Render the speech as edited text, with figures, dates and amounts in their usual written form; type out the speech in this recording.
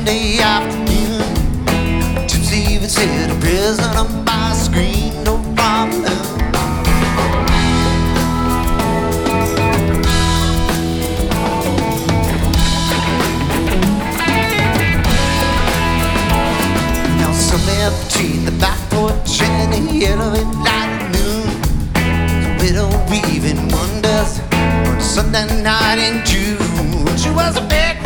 Sunday afternoon. Gypsy would sit a prisoner by a screen, no problem. Now somewhere between the back porch and the yellow light of noon, the widow weaving wonders on a Sunday night in June. She was a big